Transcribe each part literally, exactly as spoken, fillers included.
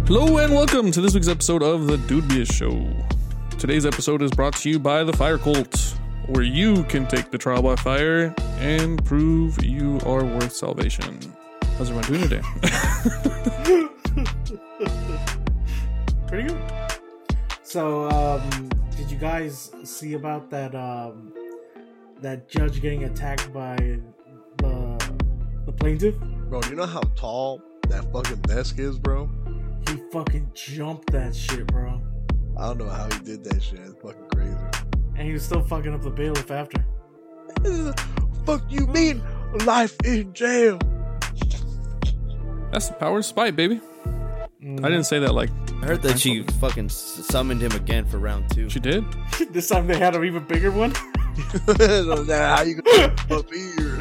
Hello and welcome to this week's episode of the Dudebious Show. Today's episode is brought to you by the Fire Cult, where you can take the trial by fire and prove you are worth salvation. How's everyone doing today? Pretty good. So, um, did you guys see about that um, that judge getting attacked by the the plaintiff? Bro, you know how tall that fucking desk is, bro? He fucking jumped that shit, bro. I don't know how he did that shit. It's fucking crazy. And he was still fucking up the bailiff after. Fuck you mean life in jail? That's the power of spite, baby. Mm. I didn't say that like... I heard that she fucking summoned him again for round two. She did? This time they had an even bigger one. So now how you gonna up here?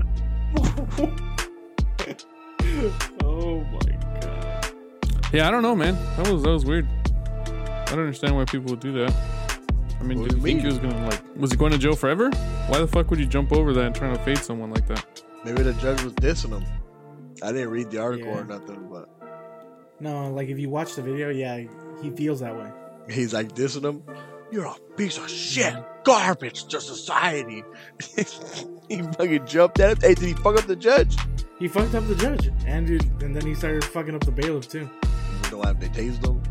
Oh my god. Yeah, I don't know, man. That was that was weird. I don't understand why people would do that. I mean, What did do you you think he mean? was gonna, like... Was he going to jail forever? Why the fuck would you jump over that and try to fade someone like that? Maybe the judge was dissing him. I didn't read the article Yeah. or nothing, but No, like if you watch the video, yeah, he feels that way. he's like dissing him. You're a piece of shit, garbage to society. He fucking jumped at him. Hey, did he fuck up the judge? He fucked up the judge, and dude, and then he started fucking up the bailiff too. You know why they tased him?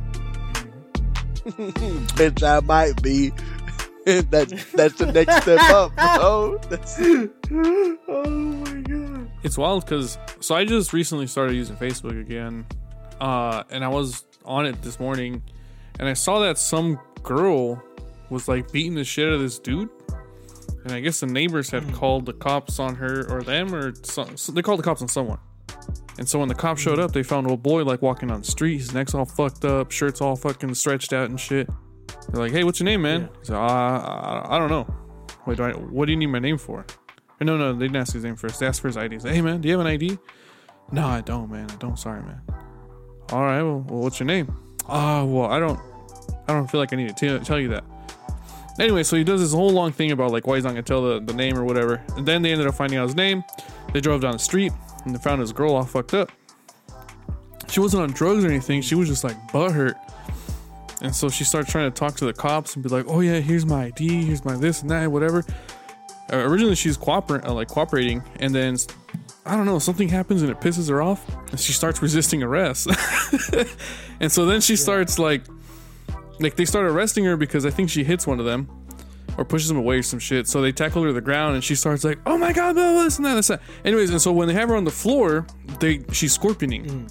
Bitch, I might be. that that's the next step up, bro. That's Oh my god. It's wild because... So I just recently started using Facebook again. Uh, and I was on it this morning. And I saw that some girl was like beating the shit out of this dude. And I guess the neighbors had Mm. called the cops on her or them or some, so they called the cops on someone. And so when the cops showed up, they found a little boy like walking on the street. His neck's all fucked up, shirt's all fucking stretched out and shit. They're like, "Hey, what's your name, man?" Yeah. He's like, uh, I, I don't know. Wait, do I, what do you need my name for? Or no, no, they didn't ask his name first. They asked for his I D. He's like, "Hey, man, do you have an I D?" "No, I don't, man. I don't. Sorry, man." "All right, well, well what's your name?" "Oh, well, I don't, I don't feel like I need to t- tell you that." Anyway, so he does this whole long thing about like why he's not gonna tell the, the name or whatever. And then they ended up finding out his name. They drove down the street and they found his girl all fucked up. She wasn't on drugs or anything. She was just like butthurt. And so she started trying to talk to the cops and be like, "Oh yeah, here's my I D, here's my this and that, whatever." Uh, originally she's cooper- uh, like cooperating, and then I don't know, something happens and it pisses her off, and she starts resisting arrest. And so then she starts like, like they start arresting her because I think she hits one of them or pushes them away or some shit. So they tackle her to the ground, and she starts like, "Oh my god, blah, blah, this and that, this and that." Anyways, and so when they have her on the floor, they she's scorpioning. Mm.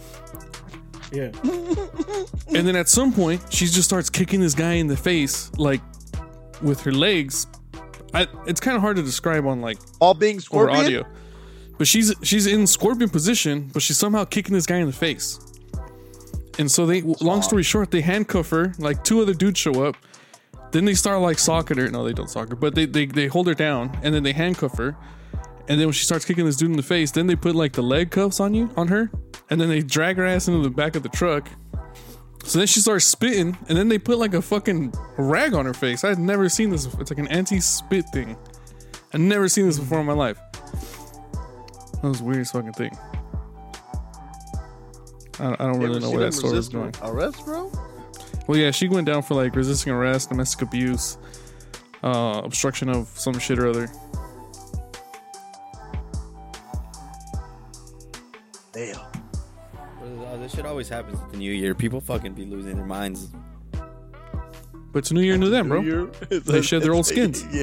Yeah. And then at some point, she just starts kicking this guy in the face, like with her legs. I, it's kind of hard to describe on like all being over scorpion. audio, but she's she's in scorpion position, but she's somehow kicking this guy in the face. And so they, long story short, they handcuff her. Like two other dudes show up. Then they start like socking her. No, they don't sock her, but they they they hold her down, and then they handcuff her. And then when she starts kicking this dude in the face, then they put like the leg cuffs on you, on her, and then they drag her ass into the back of the truck. So then she starts spitting, and then they put like a fucking rag on her face. I'd never seen this. It's like an anti-spit thing. I've never seen this before in my life. That was the weirdest fucking thing. I, I don't really know where that story is going. Arrest, bro? Well, yeah, she went down for like resisting arrest, domestic abuse, uh, obstruction of some shit or other. Damn. Uh, this shit always happens at the new year. People fucking be losing their minds. But it's a new year, new them, bro. New year. They shed their old skins. Yeah.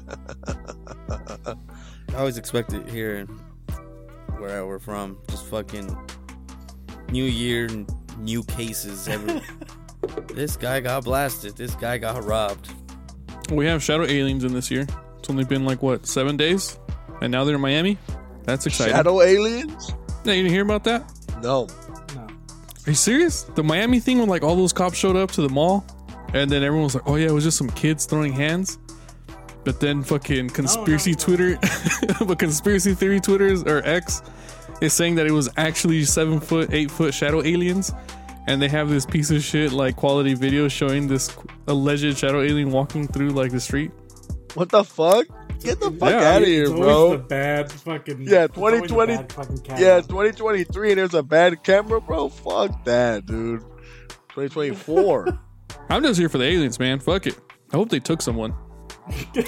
I always expect it here where we're from. Just fucking new year, n- new cases. Every- this guy got blasted. This guy got robbed. We have shadow aliens in this year. It's only been like, what, seven days? And now they're in Miami? That's exciting. Shadow aliens? Yeah, you didn't hear about that? No. No. Are you serious? The Miami thing when like all those cops showed up to the mall, and then everyone was like, "Oh yeah, it was just some kids throwing hands." But then fucking conspiracy no, no. Twitter, but conspiracy theory Twitters or X is saying that it was actually seven foot, eight foot shadow aliens, and they have this piece of shit like quality video showing this alleged shadow alien walking through like the street. What the fuck? Get the fuck Yeah, out of here, it's always bro. the bad fucking. Yeah, it's always the twenty twenty bad fucking camera. Yeah, twenty twenty-three and there's a bad camera, bro. Fuck that, dude. twenty twenty-four. I'm just here for the aliens, man. Fuck it. I hope they took someone. They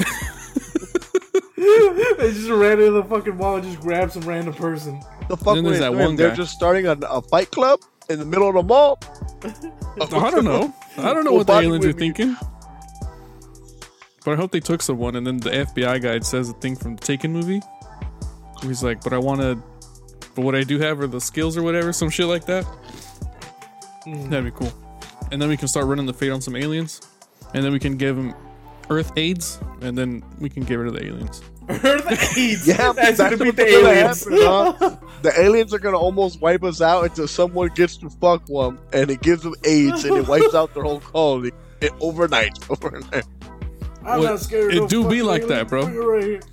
just ran into the fucking wall and just grabbed some random person. The fuck Then were there's they that doing? one They're guy. just starting a, a fight club in the middle of the mall. I don't know. I don't know Full what the body aliens are with me. thinking. But I hope they took someone, and then the F B I guy says the thing from the Taken movie. He's like, but I want to, but what I do have are the skills or whatever, some shit like that. That'd be cool. And then we can start running the fate on some aliens, and then we can give them Earth AIDS, and then we can get rid of the aliens. Earth AIDS. Yeah, that's, that's, gonna what's be the gonna aliens. happen, huh? The aliens are gonna almost wipe us out until someone gets to fuck one, and it gives them AIDS, and it wipes out their whole colony it, overnight. Overnight. I'm Well, not scared. it of do no be fucking like alien. that, bro. Bring it right here.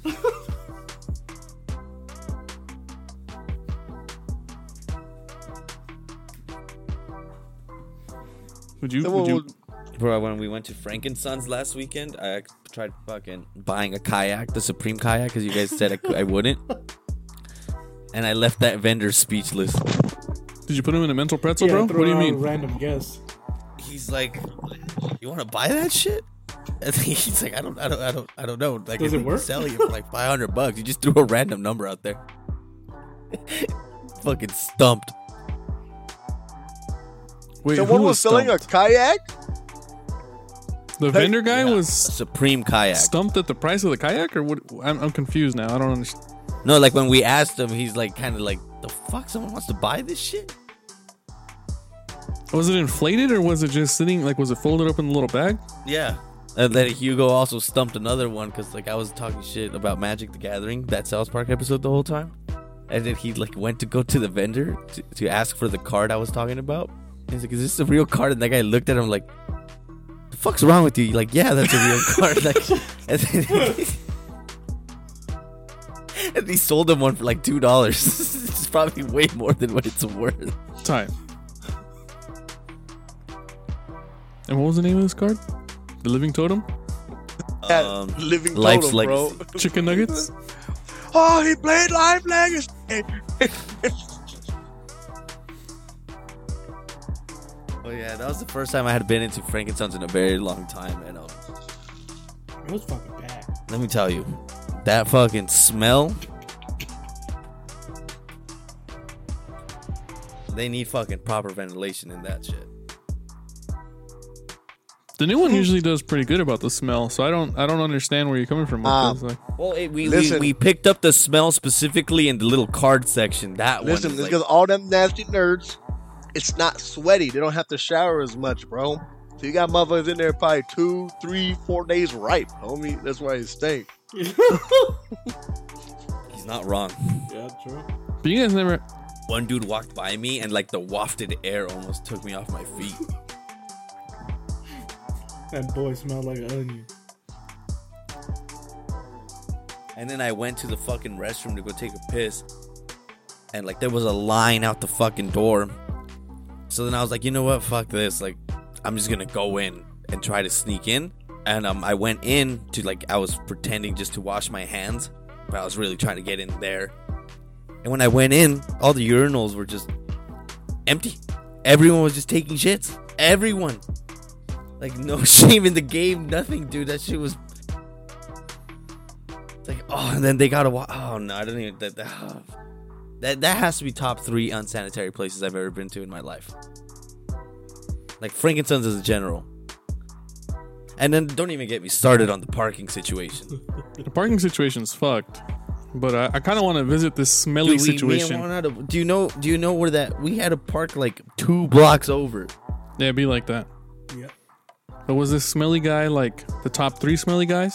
Would you? Someone Would you? would- Bro, when we went to Frankensons last weekend, I tried fucking buying a kayak, the Supreme kayak, because you guys said I, cou- I wouldn't. And I left that vendor speechless. Did you put him in a mental pretzel, Yeah, bro? throw What do you out a mean? Random guess. He's like, "You want to buy that shit?" And he's like, "I don't, I don't, I don't, I don't know." Like, Does I it think work? he's selling it for like five hundred bucks. You just threw a random number out there. Fucking stumped. Wait, Someone who was was selling stumped? a kayak. The vendor guy Yeah, was a Supreme kayak. stumped at the price of the kayak, or what? I'm, I'm confused now. I don't understand. No, like when we asked him, he's like, kind of like, "The fuck? Someone wants to buy this shit?" Was it inflated, or was it just sitting? Like, was it folded up in a little bag? Yeah. And then Hugo also stumped another one because like I was talking shit about Magic the Gathering, that South Park episode the whole time. And then he like went to go to the vendor to, to ask for the card I was talking about. And he's like, "Is this a real card?" And that guy looked at him like, "The fuck's wrong with you?" You're like, "Yeah, that's a real card." Like, and then and he sold him one for like two dollars. It's probably way more than what it's worth. Time. And what was the name of this card? The Living Totem? Yeah, Um, living Life's totem, bro. Legacy. Chicken Nuggets? Oh, he played Life Legacy. Oh yeah, that was the first time I had been into Frankensons in a very long time, and um, It was fucking bad. let me tell you, that fucking smell. They need fucking proper ventilation in that shit. The new one usually does pretty good about the smell, so I don't I don't understand where you're coming from with Um, this. Like, Well, it, we, we Listen. we picked up the smell specifically in the little card section. That Listen, one is it's like, because all them nasty nerds, it's not sweaty. They don't have to shower as much, bro. So you got motherfuckers in there probably two, three, four days ripe, homie. That's why it stink. he's not wrong. Yeah, true. but you guys never. One dude walked by me and like the wafted air almost took me off my feet. That boy smelled like an onion. And then I went to the fucking restroom to go take a piss. And like there was a line out the fucking door. So then I was like, you know what? Fuck this. Like, I'm just gonna go in and try to sneak in. And um, I went in to like, I was pretending just to wash my hands. But I was really trying to get in there. And when I went in, all the urinals were just empty. Everyone was just taking shits. Everyone. Like, no shame in the game. Nothing, dude. That shit was... It's like, oh, and then they gotta wa- oh no, I don't even that, that, oh. that that has to be top three unsanitary places I've ever been to in my life. Like Frankensons as a general. And then don't even get me started on the parking situation. The parking situation's fucked. But I, I kind of want to visit this smelly Dude, we- me and situation. Juan had to- do you know do you know where that we had to park like two blocks over? Yeah, it'd be like that. Yeah. But was this smelly guy like the top three smelly guys?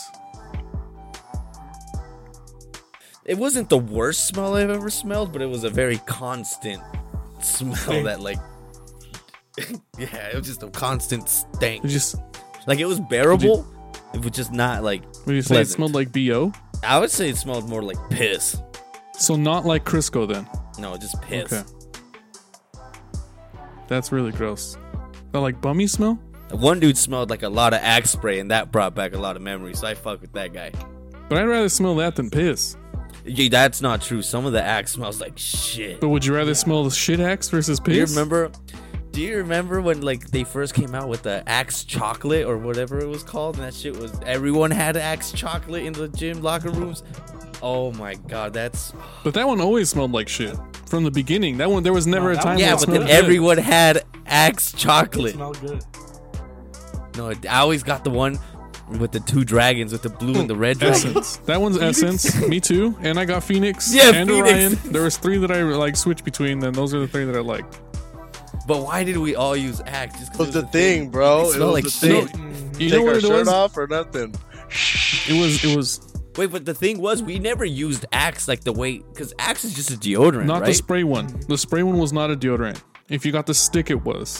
It wasn't the worst smell I've ever smelled, but it was a very constant smell Stink. that like yeah, it was just a constant stank. It just, Like it was bearable, it was just not like would you say it pleasant. smelled like B O? I would say it smelled more like piss. So not like Crisco then. No, just piss. Okay. That's really gross. That like bummy smell? One dude smelled like a lot of Axe spray, and that brought back a lot of memories. So I fuck with that guy. But I'd rather smell that than piss. Yeah, that's not true. Some of the Axe smells like shit. But would you rather smell the shit Axe versus piss? Do you remember? Do you remember when like they first came out with the Axe chocolate or whatever it was called? And that shit was everyone had Axe chocolate in the gym locker rooms. Oh my god, that's But that one always smelled like shit from the beginning. That one, there was never No, a that time. one- where yeah, it but smelled then good. everyone had Axe It chocolate. smelled good. No, I always got the one with the two dragons, with the blue and the red dragon. Essence. That one's Essence. Me too. And I got Phoenix. Yeah, and Phoenix. Orion. There was three that I like switched between. Then those are the three that I liked. But why did we all use Axe? Just 'cause It was the thing, bro. It It smelled was like the shit. thing. You Take know what our it shirt was? off or nothing. It was. It was Wait, but the thing was, we never used Axe like the way, because Axe is just a deodorant, not right? the spray one. The spray one was not a deodorant. If you got the stick, it was.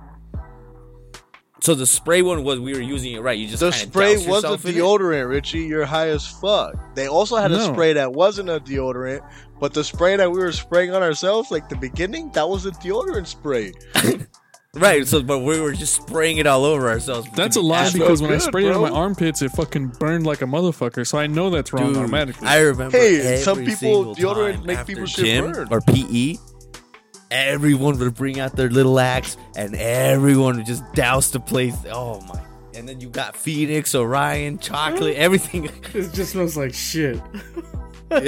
So the spray one was we were using it right. You just The kinda spray douse was a yourself in it? deodorant, Richie. You're high as fuck. They also had a No. spray that wasn't a deodorant, but the spray that we were spraying on ourselves, like the beginning, that was a deodorant spray. Right. So, but we were just spraying it all over ourselves. That's a To be lie accurate. because when I good, sprayed it on bro. my armpits, it fucking burned like a motherfucker. So I know that's wrong Dude, automatically. I remember. Hey, some every people- single deodorant time make after people shit gym burn. or P E. Everyone would bring out their little axe, and everyone would just douse the place. Oh my! And then you got Phoenix, Orion, chocolate, everything. It just smells like shit. I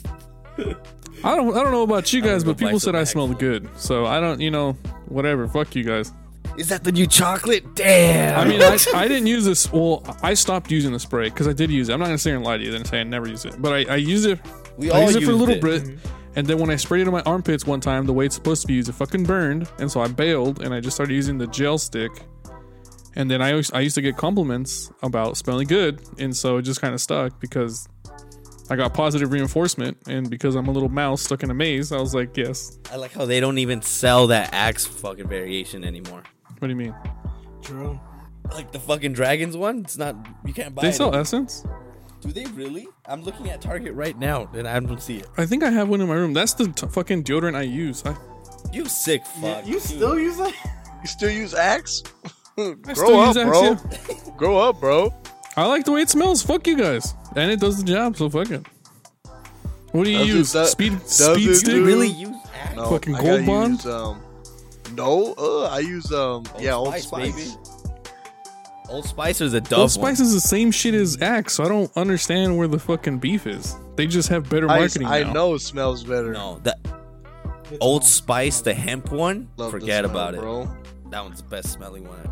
don't. I don't know about you I'm guys, gonna but go buy people some said I Axe. smelled good. So I don't. You know, whatever. Fuck you guys. Is that the new chocolate? Damn. I mean, I, I didn't use this. Well, I stopped using the spray because I did use it. I'm not gonna sit here and lie to you and say I never use it, but I, I use it. we I all used it for a used little it. bit, and then when I sprayed it on my armpits one time, the way it's supposed to be used, it fucking burned, and so I bailed, and I just started using the gel stick. And then I always, I used to get compliments about smelling good, and so it just kind of stuck because I got positive reinforcement, and because I'm a little mouse stuck in a maze, I was like, yes. I like how they don't even sell that axe fucking variation anymore. What do you mean? True. Like the fucking dragons one, it's not. You can't buy They it. sell anymore. Essence? Do they really? I'm looking at Target right now and I don't see it. I think I have one in my room. That's the t- fucking deodorant I use. I, You sick Yeah, fuck. you dude. still use that? You still use Axe? I Grow still up, use Axe, bro. yeah. Grow up, bro. I like the way it smells. Fuck you guys. And it does the job, so fuck it. What do you Does it- use? does- speed does speed it stick? do- really use axe? No, Fucking I Gold gotta Bond? Use, um, no, uh, I use um, Old yeah, Old Spice, Spice. baby. Old Spice is a Dove Old Spice one. is the same shit as Axe, so I don't understand where the fucking beef is. They just have better I, marketing I now. know it smells better. No, that It's Old all- Spice, the hemp one. Love the forget smell, about it. bro. That one's the best smelling one.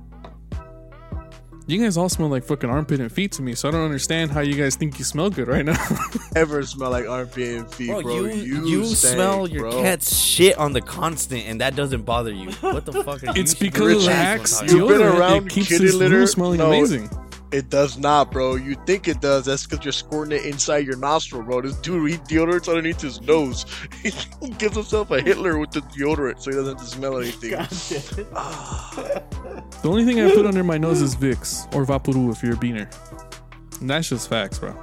You guys all smell like fucking armpit and feet to me, so I don't understand how you guys think you smell good right now. Ever smell like armpit and feet, Bro, bro? you you, stank, smell your bro. cat's shit on the constant, and that doesn't bother you. What the fuck are you? It's you should because of Rich, the relax Axe one time. You've been deodorant. around It keeps kitty this litter? room smelling No. amazing. It does not, bro. You think it does? That's because you're squirting it inside your nostril, bro. This dude, he deodorant's underneath his nose. He gives himself a Hitler with the deodorant, so he doesn't have to smell anything. God damn it. The only thing I put under my nose is Vicks or Vaporu if you're a beaner. And that's just facts, bro.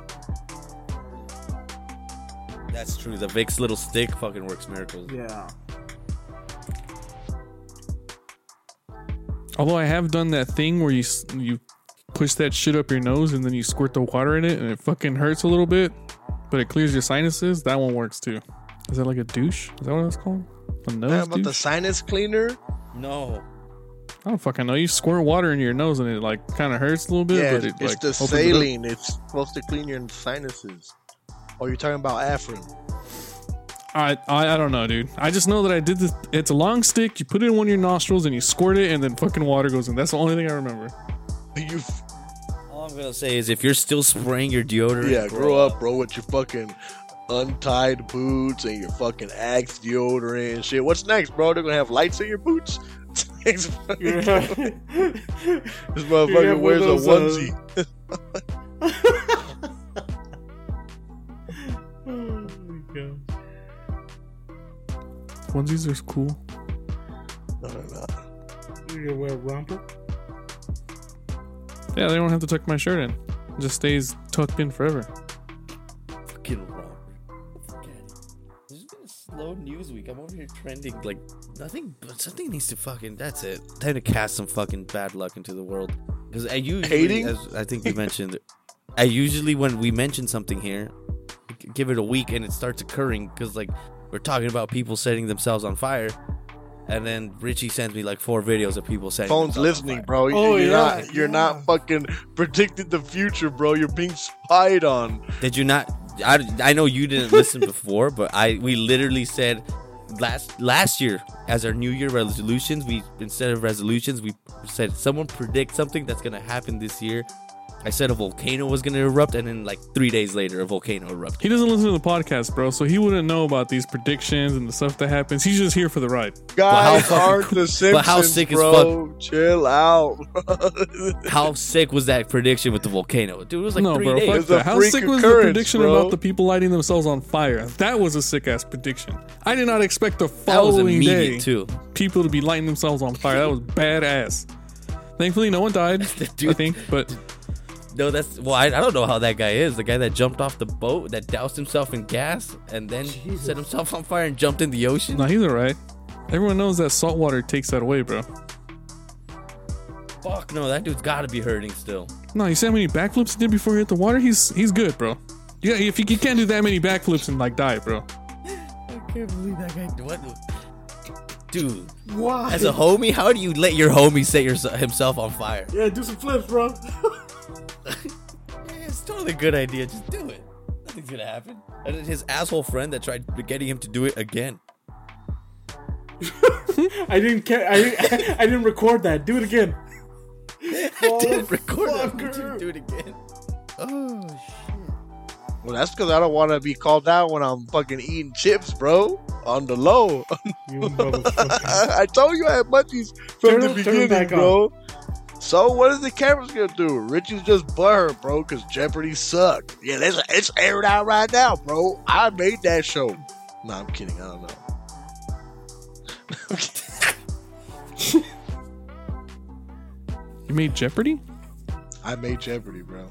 That's true. The Vicks little stick fucking works miracles. Yeah. Although I have done that thing where you s- you push that shit up your nose and then you squirt the water in it and it fucking hurts a little bit, but it clears your sinuses. That one works too. Is that like a douche? Is that what it's called? A nose How about the douche? sinus cleaner? No. I don't fucking know. You squirt water in your nose and it like kind of hurts a little bit, Yeah, but it it's like the opens it up. saline. It's supposed to clean your sinuses. Oh, you're talking about Afrin. I, I I don't know, dude. I just know that I did this. It's a long stick. You put it in one of your nostrils and you squirt it, and then fucking water goes in. That's the only thing I remember. You, All I'm gonna say is if you're still spraying your deodorant, yeah, grow up, bro, with your fucking untied boots and your fucking Axe deodorant and shit. What's next, bro? They're gonna have lights in your boots. this You're- motherfucker have one wears of a those, uh, onesie. Oh my god. Onesies are cool. No, no, no. You gonna wear a romper? Yeah, they don't have to tuck my shirt in. It just stays tucked in forever. fucking wrong. Forget it. This has been a slow news week. I'm over here trending like nothing, but something needs to fucking. That's it. Time to cast some fucking bad luck into the world. Because you Hating? as I think you mentioned, I usually when we mention something here, give it a week and it starts occurring because like we're talking about people setting themselves on fire, and then Richie sends me like four videos of people setting Phone's themselves listening, on fire. bro. Oh, you're yeah, not, you're yeah. not fucking predicting the future, bro. You're being spied on. Did you not? I, I know you didn't listen before, but I we literally said last last year as our New Year resolutions. We instead of resolutions, we said someone predict something that's gonna happen this year. I said a volcano was gonna erupt, and then like three days later, a volcano erupted. He doesn't listen to the podcast, bro, so he wouldn't know about these predictions and the stuff that happens. He's just here for the ride. Guys fucking aren't cool- the Simpsons, but how sick as bro. Chill out. How sick was that prediction with the volcano, dude? It was like No, three bro, days. fuck It's a that. How freak sick was the occurrence, prediction bro. about the people lighting themselves on fire? That was a sick ass prediction. I did not expect the That was following immediate day too. people to be lighting themselves on fire. That was badass. Thankfully, no one died. I Dude. think, but No, that's well. I, I don't know how that guy is. The guy that jumped off the boat, that doused himself in gas, and then Jesus. set himself on fire and jumped in the ocean. no, he's alright. Everyone knows that salt water takes that away, bro. Fuck no, that dude's got to be hurting still. No, you see how many backflips he did before he hit the water? He's he's good, bro. Yeah, if you, you can't do that many backflips and like die, bro. I can't believe that guy. What, dude? Why? As a homie, how do you let your homie set your, himself on fire? Yeah, do some flips, bro. Yeah, it's totally a good idea. Just do it. Nothing's gonna happen. And then his asshole friend that tried getting him to do it again. I didn't care. I didn't, I didn't record that. Do it again. I didn't record that. Fucker. but you Do it again. Oh shit. Well, that's because I don't want to be called out when I'm fucking eating chips, bro. On the low. You motherfucker. I told you I had munchies from Turn the it- turn it beginning, back bro. So what is the cameras gonna do? Richie's just butthurt, bro, because Jeopardy sucked. Yeah, let's it's aired out right now, bro. I made that show. No, I'm kidding. I don't know. You made Jeopardy? I made Jeopardy, bro.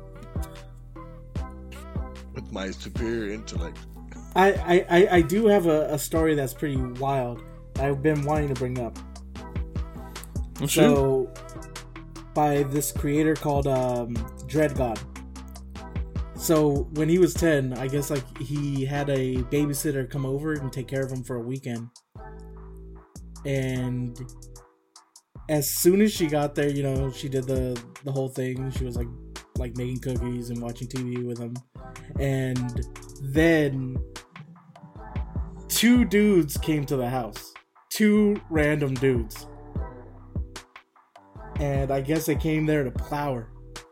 With my superior intellect. I, I, I, I do have a, a story that's pretty wild. I've been wanting to bring up. Oh, shoot. So, by this creator called um, Dread God. So when he was ten, I guess like he had a babysitter come over and take care of him for a weekend. And as soon as she got there, you know, she did the the whole thing. She was like like making cookies and watching T V with him. And then two dudes came to the house. Two random dudes. And I guess they came there to plow her.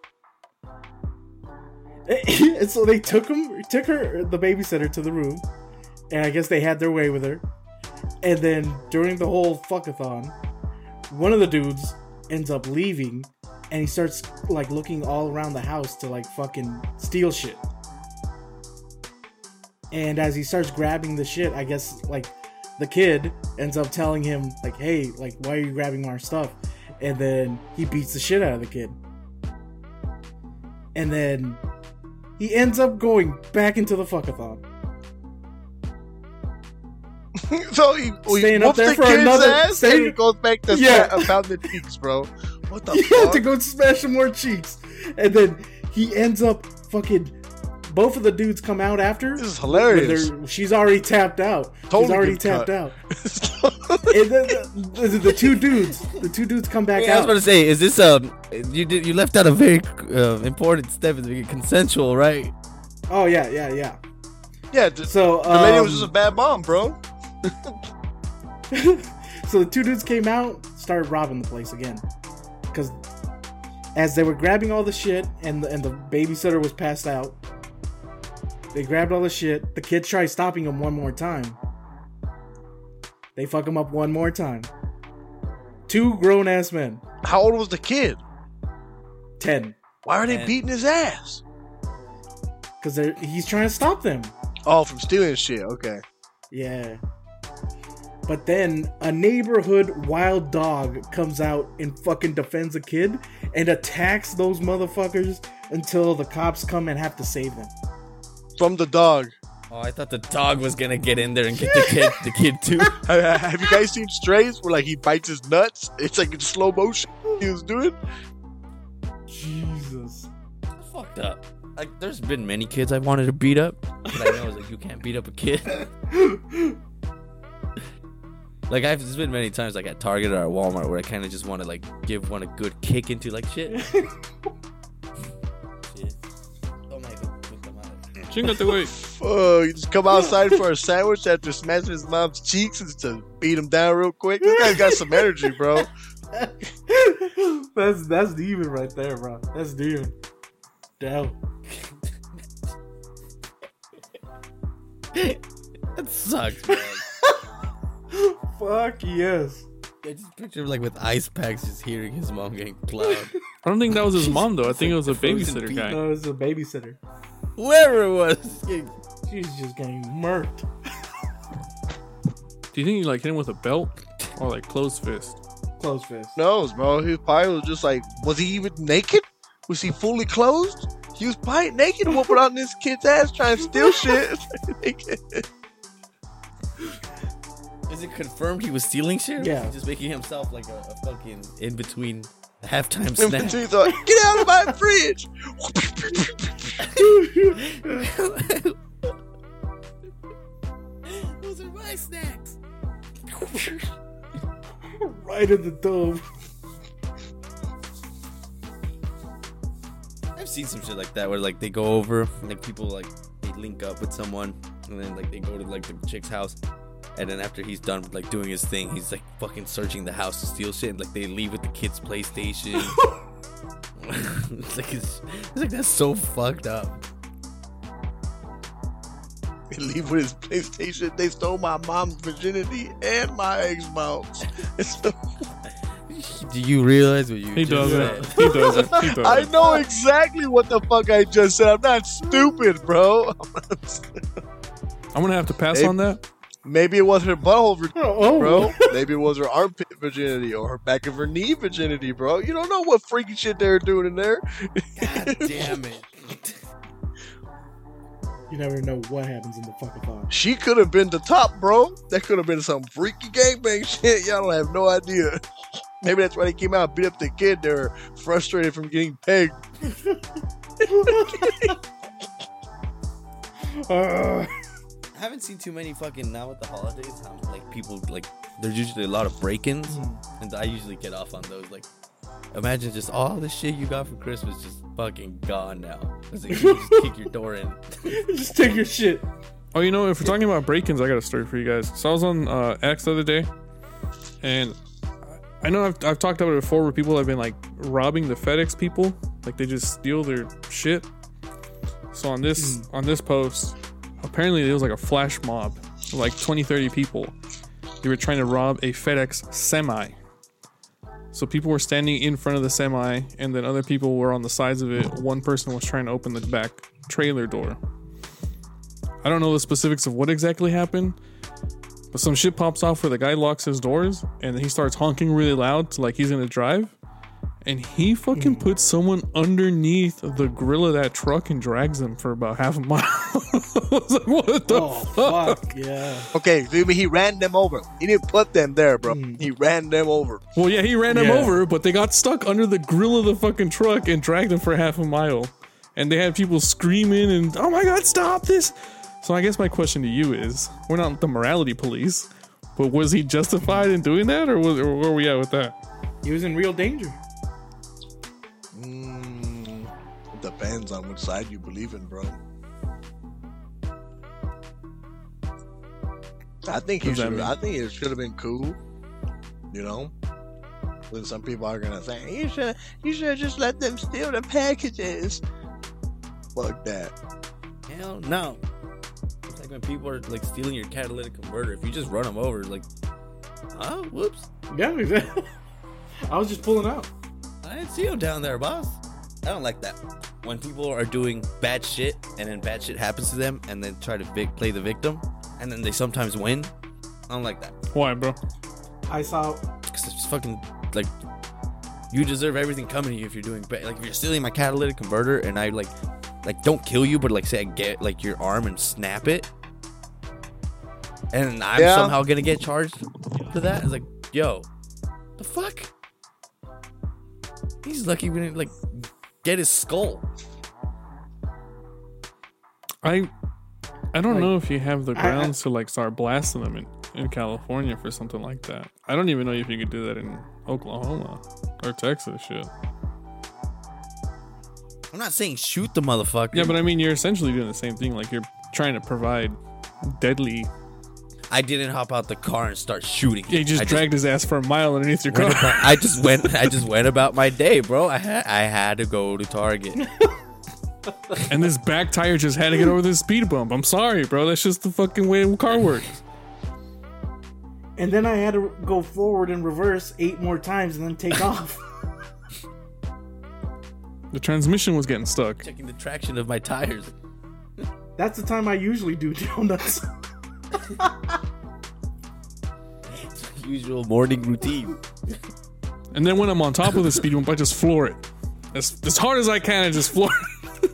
And so they took him, took her, the babysitter, to the room, and I guess they had their way with her. And then during the whole fuckathon, one of the dudes ends up leaving, and he starts like looking all around the house to like fucking steal shit. And as he starts grabbing the shit, I guess like the kid ends up telling him like, "Hey, like, why are you grabbing our stuff?" And then he beats the shit out of the kid. And then he ends up going back into the fuckathon. So he, he Staying up whoops there the for kid's another- ass staying- and he goes back to Yeah. yeah. pound the cheeks, bro. What the He had fuck? to go smash some more cheeks. And then he ends up fucking... Both of the dudes come out after. This is when hilarious. they're- She's already tapped out. Totally She's already good tapped cut. out. And then the, the, the two dudes, the two dudes come back Yeah, I was out. about to say, is this um? You did you left out a very uh, important step in the beginning, consensual, right? Oh yeah, yeah, yeah. Yeah, the, So the lady was um, just a bad mom, bro. So the two dudes came out, started robbing the place again. Because as they were grabbing all the shit, and the, and the babysitter was passed out, they grabbed all the shit. The kid tried stopping him one more time. They fuck him up one more time. Two grown ass men, How old was the kid? ten, Why are they Man. beating his ass? because he's trying to stop them. Oh, from stealing shit. Okay. Yeah. But then a neighborhood wild dog comes out and fucking defends a kid and attacks those motherfuckers until the cops come and have to save them. From the dog. Oh, I thought the dog was gonna get in there and get the kid, the kid too. Have you guys seen Strays where like he bites his nuts? It's like in slow motion he was doing. Jesus. fucked up. Like, there's been many kids I wanted to beat up, but I know it's like you can't beat up a kid. Like, I've there's been many times like at Target or at Walmart where I kind of just want to like give one a good kick into like shit. Shit. Oh my God. Chingate, wait. Oh, you just come outside for a sandwich after smashing his mom's cheeks and to beat him down real quick. This guy's got some energy, bro. That's that's demon right there, bro. That's demon. Damn. That sucks, man. Fuck yes. I just picture him like with ice packs, just hearing his mom getting plowed. I don't think that was his mom though. I think it was a Frozen babysitter pea. guy. No, it's a babysitter. Whoever it was. She's just getting murked. Do you think you like hit him with a belt or like closed fist? Close fist. Knows, bro. He probably was just like, was he even naked? Was he fully clothed? He was probably naked, whooping out this kid's ass, trying to steal shit. Is it confirmed he was stealing shit? Yeah. Just making himself like a, a fucking in between halftime In snack. between, thought, get out of my fridge. Those are my snacks. Right in the dome. I've seen some shit like that where like they go over, like people like they link up with someone, and then like they go to like the chick's house, and then after he's done like doing his thing, he's like fucking searching the house to steal shit. And, like they leave with the kid's PlayStation. It's like it's, it's like that's so fucked up. They leave with his PlayStation. They stole my mom's virginity and my Xbox. Do you realize what you He just doesn't. said? He doesn't. He doesn't. I know exactly what the fuck I just said. I'm not stupid, bro. I'm gonna have to pass Hey. on that. Maybe it was her butthole virginity, Oh, bro. Maybe it was her armpit virginity or her back of her knee virginity, bro. You don't know what freaky shit they're doing in there. God damn it. You never know what happens in the fucking car. She could have been the top, bro. That could have been some freaky gangbang shit. Y'all don't have no idea. Maybe that's why they came out and beat up the kid. They were frustrated from getting pegged. Uh, I haven't seen too many fucking now with the holidays. How like people like there's usually a lot of break-ins, and I usually get off on those. Like, imagine just all the shit you got for Christmas just fucking gone now. It's like you just kick your door in. just take your shit. Oh, you know, if we're talking about break-ins, I got a story for you guys. So I was on uh, X the other day, and I know I've, I've talked about it before where people have been like robbing the FedEx people, like they just steal their shit. So on this on this post, apparently there was like a flash mob, like twenty, thirty people. They were trying to rob a FedEx semi. So people were standing in front of the semi, and then other people were on the sides of it. One person was trying to open the back trailer door. I don't know the specifics of what exactly happened, but some shit pops off where the guy locks his doors, and then he starts honking really loud to like he's gonna drive. And he fucking puts someone underneath the grill of that truck and drags them for about half a mile. I was like, what the Oh, fuck? fuck. Yeah. Okay, so he ran them over. He didn't put them there, bro. Mm. He ran them over. Well, yeah, he ran them Yeah. over, but they got stuck under the grill of the fucking truck and dragged them for half a mile. And they had people screaming and, oh my God, stop this. So I guess my question to you is, we're not the morality police, but was he justified in doing that, or, was, or where are we at with that? He was in real danger. Mm, it depends on which side you believe in, bro. I think he What does that should. mean? I think it should have been cool. You know, when some people are gonna say you should, you should just let them steal the packages. Fuck that. Hell no. It's like when people are like stealing your catalytic converter. If you just run them over, like, oh, whoops. Yeah, exactly. I was just pulling out. I didn't see him down there, boss. I don't like that. When people are doing bad shit and then bad shit happens to them and then try to vic- play the victim and then they sometimes win, I don't like that. Why, bro? I saw. Because it's fucking, like, you deserve everything coming to you if you're doing bad. Like, if you're stealing my catalytic converter and I, like, like don't kill you, but, like, say I get, like, your arm and snap it and I'm Yeah. somehow going to get charged for that, it's like, yo, the fuck? He's lucky we didn't, like, get his skull. I I don't Like, know if you have the I- I- grounds to like start blasting them in, in California for something like that. I don't even know if you could do that in Oklahoma or Texas. Shit. I'm not saying shoot the motherfucker. Yeah, but I mean, you're essentially doing the same thing. Like you're trying to provide deadly. I didn't hop out the car and start shooting. Yeah, he just I dragged his ass for a mile underneath your went car. about- I just went. I just went about my day, bro. I had. I had to go to Target. And this back tire just had to get over this speed bump. I'm sorry, bro. That's just the fucking way a car works. And then I had to go forward and reverse eight more times and then take off. The transmission was getting stuck. Checking the traction of my tires. That's the time I usually do donuts. Usual morning routine. And then when I'm on top of the speed bump, I just floor it. As, as hard as I can, I just floor it.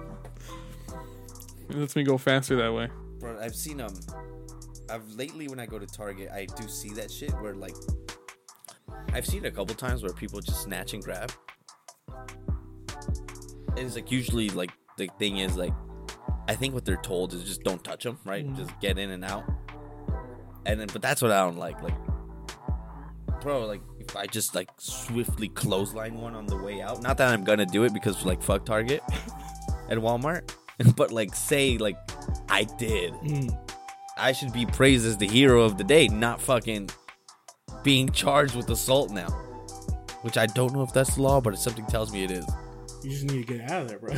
It lets me go faster that way. Bro, I've seen um, I've lately when I go to Target, I do see that shit where like, I've seen it a couple times where people just snatch and grab. And it's like usually like the thing is like, I think what they're told is just don't touch them, right? Mm. Just get in and out. And then, but that's what I don't like. Like, bro, like if I just like swiftly clothesline one on the way out, not that I'm gonna do it because like fuck Target and Walmart, but like say like I did, Mm. I should be praised as the hero of the day, not fucking being charged with assault now. Which I don't know if that's the law, but something tells me it is. You just need to get out of there, bro.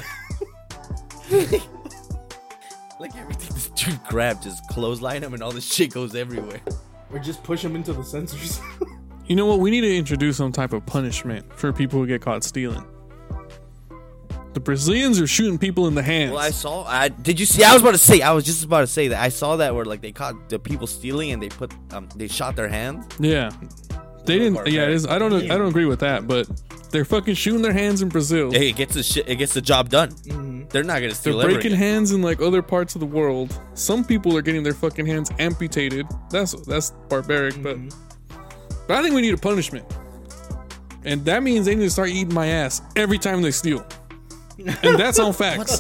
Like everything this dude grabbed, just clothesline him and all this shit goes everywhere. Or just push them into the sensors. You know what? We need to introduce some type of punishment for people who get caught stealing. The Brazilians are shooting people in the hands. Well, I saw. I did you see? I was about to say. I was just about to say that I saw that where like they caught the people stealing and they put um they shot their hands. yeah, they didn't. barbaric. Yeah, it is. I don't. I don't agree with that. But they're fucking shooting their hands in Brazil. Hey, it gets the shit. It gets the job done. Mhm. They're not gonna They're steal ever breaking again. hands in like other parts of the world. Some people are getting their fucking hands amputated. That's that's barbaric. Mhm. But but I think we need a punishment, and that means they need to start eating my ass every time they steal. And that's on facts.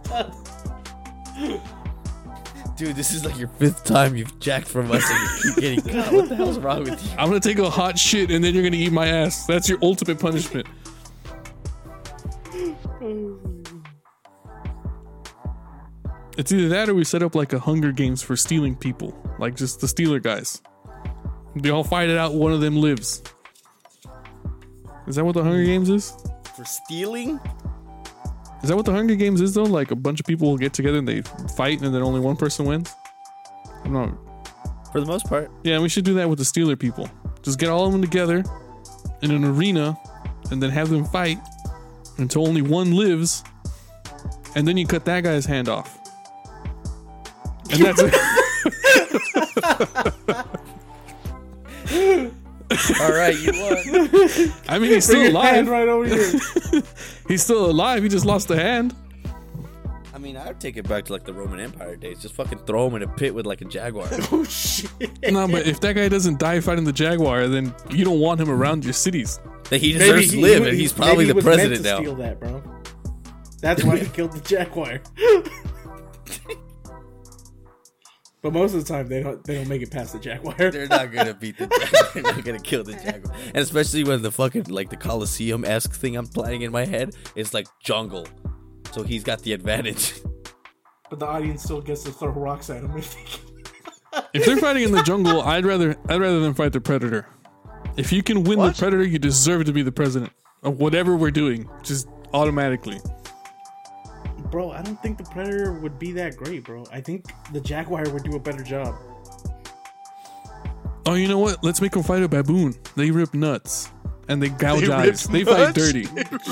Dude, this is like your fifth time you've jacked from us and you keep getting caught. What the hell's wrong with you? I'm gonna take a hot shit and then you're gonna eat my ass. That's your ultimate punishment. It's either that or we set up like a Hunger Games for stealing people. Like just the Stealer guys. They all fight it out, one of them lives. Is that what the Hunger Games is? For stealing? Is that what the Hunger Games is though? Like a bunch of people will get together and they fight and then only one person wins? I'm not. For the most part. Yeah, we should do that with the Steeler people. Just get all of them together in an arena and then have them fight until only one lives. And then you cut that guy's hand off. And that's it. All right, you won. I mean, he's Bring still your hand alive. right over here. He's still alive. He just lost a hand. I mean, I would take it back to like the Roman Empire days. Just fucking throw him in a pit with like a jaguar. Oh shit. No, but if that guy doesn't die fighting the Jaguar, then you don't want him around your cities. That he deserves to live, and he's probably maybe he the was president meant to now. Steal that, bro. That's why he killed the jaguar. But most of the time, they don't. They don't make it past the jaguar. They're not gonna beat the jaguar. They're not gonna kill the jaguar. And especially when the fucking like the Colosseum-esque thing I'm planning in my head is like jungle, so he's got the advantage. But the audience still gets to throw rocks at him. If they can. If they're fighting in the jungle, I'd rather I'd rather them fight the Predator. If you can win What? the Predator, you deserve to be the president of whatever we're doing, just automatically. Bro, I don't think the Predator would be that great, bro. I think the Jaguar would do a better job. Oh, you know what? Let's make them fight a baboon. They rip nuts and they gouge They eyes. rip They fight nuts? dirty.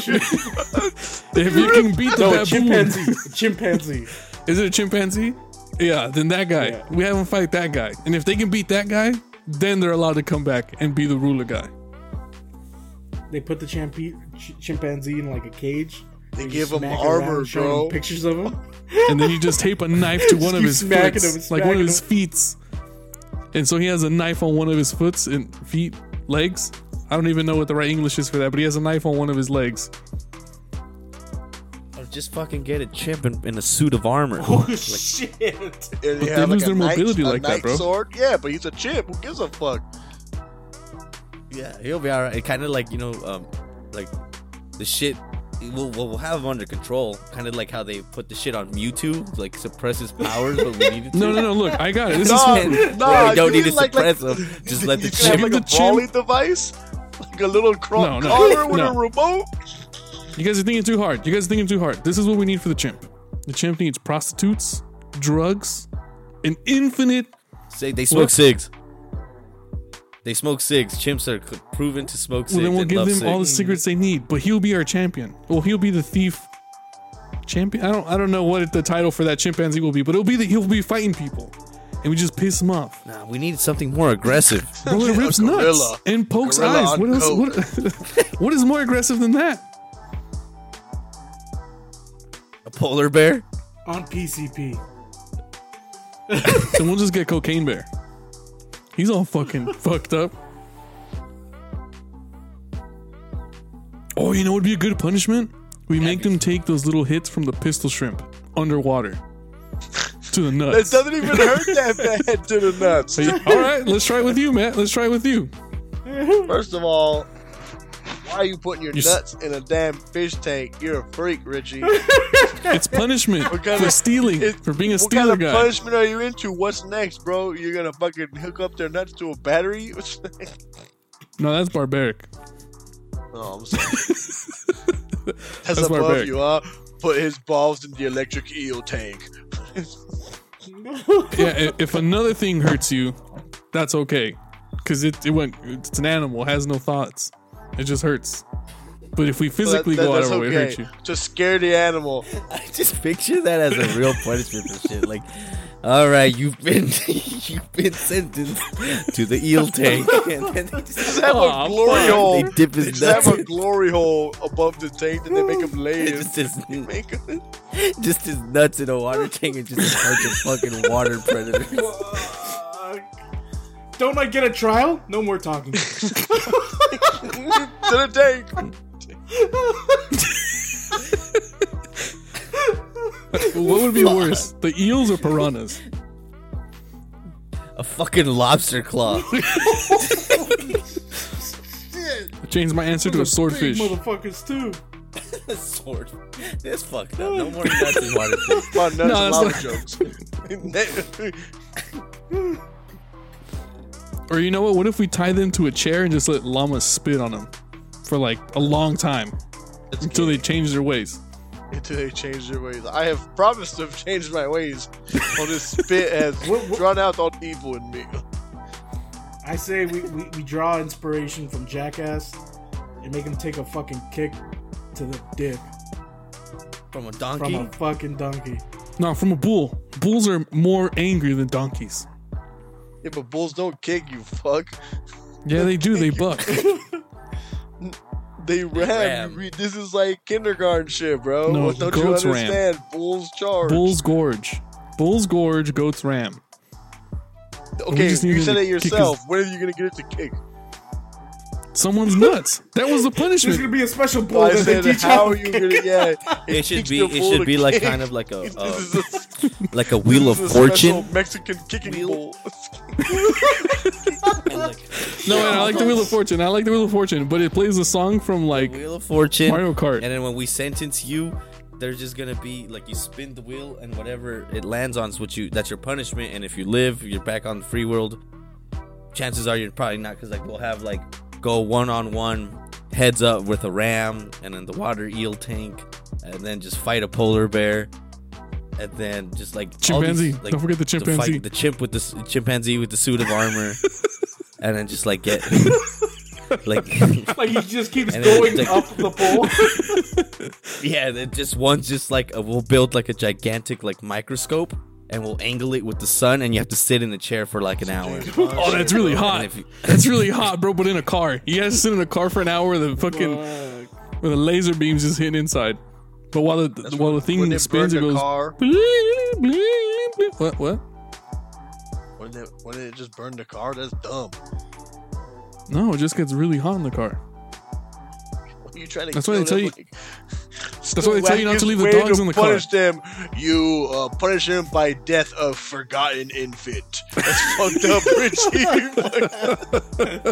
If you can beat the No, baboon, chimpanzee. Chimpanzee. is it a chimpanzee? Yeah, then that guy. Yeah. We have them fight that guy, and if they can beat that guy, then they're allowed to come back and be the ruler guy. They put the champi- ch- chimpanzee in like a cage. They You give him smack it armor, around, showing bro. Pictures of him. And then you just tape a knife to one of You his smacking foots, him, like one of smacking his him. feet. And so he has a knife on one of his foots and feet, legs. I don't even know what the right English is for that, but he has a knife on one of his legs. just fucking get a chimp in, in a suit of armor. Oh Like, shit! And But you they have lose like a their knight- mobility a like that, knight bro. Sword. Yeah, but he's a chimp. Who gives a fuck? yeah, he'll be alright. Kind of like you know, um, like the shit. We'll, we'll have him under control. Kind of like how they put the shit on Mewtwo, like suppress his powers, but we need it to. No, no, no. Look, I got it. This No, is no, Well, we don't you need to like- like- suppress him. Just let the You can have chimp. like the a chimp- brawling device, like a little cro- No, no, collar with no. a remote. You guys are thinking too hard. You guys are thinking too hard. This is what we need for the chimp. The chimp needs prostitutes, drugs, an infinite. Say they smoke Look. cigs. They smoke cigs. Chimps are c- proven to smoke cigs. Well, then we'll and give love them all the cigs. cigarettes they need. But he'll be our champion. Well, he'll be the thief champion. I don't. I don't know what the title for that chimpanzee will be, but it'll be that he'll be fighting people, and we just piss him off. Nah, we need something more aggressive. Bro, it rips A gorilla. nuts and pokes Gorilla eyes. on What else? coke. What, what is more aggressive than that? A polar bear. On P C P. Then we'll just get Cocaine Bear. He's all fucking fucked up. Oh, you know what would be a good punishment? We make them take those little hits from the pistol shrimp underwater to the It nuts. doesn't even hurt that bad to the nuts. Hey, all right, let's try it with you, Matt. Let's try it with you. First of all, why are you putting your You s- nuts in a damn fish tank? You're a freak, Richie. It's punishment What kind for of- stealing, It- for being a what stealer kind of guy. punishment are you into? What's next, bro? You're gonna fucking hook up their nuts to a battery? What's next? No, that's barbaric. Oh, I'm sorry. That's, That's above barbaric. you, huh? Put his balls in the electric eel tank. Yeah, i- if another thing hurts you, that's okay, because it, it went. It's an animal, it has no thoughts. It just hurts. But if we physically That- that- go out that's of our way, it okay. hurts you. Just scare the animal. I just picture that as a real punishment for shit. Like, all right, you've been you've been sentenced to the eel tank, and then they just, Just have Aw, a glory fuck. hole. they dip They his just have nuts. a glory hole above the tank, and they make him lay in. Just his, Make him- just his nuts in a water tank and just a bunch of fucking water predators. Don't I get a trial? No more talking. to the tank. What would be worse, the eels or piranhas? A fucking lobster claw. I changed my answer to a Big swordfish. motherfuckers too. A sword. That's fucked up. No more nuts in water tanks. My nuts No, and that's lava not- jokes. Or you know what? What if we tie them to a chair and just let llamas spit on them for like a long time until they change their ways? Until they change their ways. I have promised to have changed my ways. All this spit has What- what- drawn out all the evil in me. I say we, we, we draw inspiration from Jackass and make him take a fucking kick to the dick From a from donkey? a fucking donkey. No, from a bull. Bulls are more angry than donkeys. Yeah, but bulls don't kick, you fuck. Yeah, they do. They buck. They ram. ram. You read- This is like kindergarten shit, bro. No, What don't you goats ram. understand? Bulls charge. Bulls gorge. Bulls gorge. Goats ram. Okay, just you need said to it kick his- yourself. When are you gonna get it to kick? Someone's nuts. That was the There's punishment. gonna be a special bull Well, I that they said, teach how how are to you kick. gonna? Yeah, It should teach be. the It bull should to be like kick. kind of like a This uh, is a- like a wheel of this is a special fortune. Mexican kicking Wheel. bull. And like, No, man, I like the Wheel of Fortune. I like the Wheel of Fortune, but it plays a song from like wheel of fortune. Mario Kart. And then when we sentence you, there's just gonna be like you spin the wheel and whatever it lands on is what you. That's your punishment. And if you live, you're back on the free world. Chances are you're probably not, because like we'll have like go one on one, heads up with a ram, and then the water eel tank, and then just fight a polar bear, and then just like all Chimpanzee. these, like, Don't forget the to fight chimpanzee. the chimp with the s- chimpanzee with the suit of armor, and then just like get like. Like he just keeps And then going it's like- up the pole. Yeah, then just one's just like a, we'll build like a gigantic like microscope and we'll angle it with the sun, and you have to sit in a chair for like an hour. Oh, that's really And hot. if you- That's really hot, bro. But in a car, you guys sit in a car for an hour with a fucking Fuck. with the laser beams just hitting inside. But while the That's while when- the thing when they spins, it burn the goes. car. bleep, bleep, bleep. What? What? When they, when it just burned the car, that's dumb. No, it just gets really hot in the car. What are you trying to That's why kill they tell them, you- like, That's why they tell you not to wackest leave the way dogs to in the car. punish them, you uh, punish them by death of forgotten infant. That's fucked up, Richie.